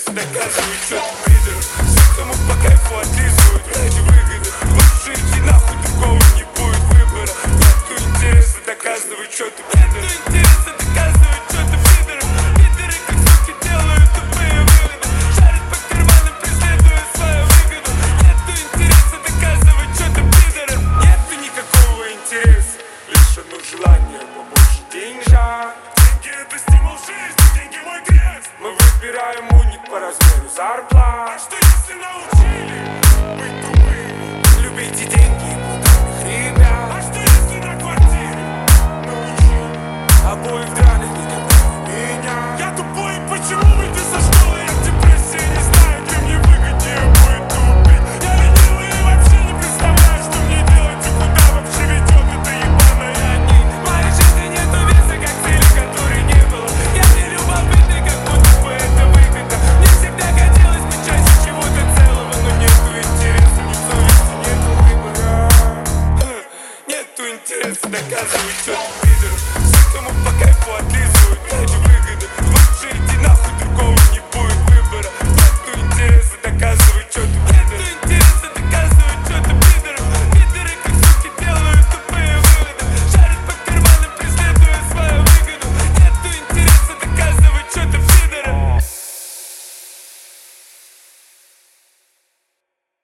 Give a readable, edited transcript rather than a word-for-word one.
доказывай, что ты пидор. Все, кому по кайфу отлизывают ради выгоды. Лучше идти нахуй, другого не будет выбора. Нету интереса доказывай, что ты пидор. Нету интереса доказывай, что ты пидор. Пидоры как суки делают тупые выводы. Шарят по карманам, преследуя свою выгоду. Нету интереса доказывать, что ты пидор. Нету никакого интереса, лишь одно желание побольше деньжат. Деньги это стимул жизни, деньги мой крест. Мы выбираем уник по размеру зарплат. А что если научили быть тупыми? Любите деньги и брутальных ребят. А что если на квартире научили обоих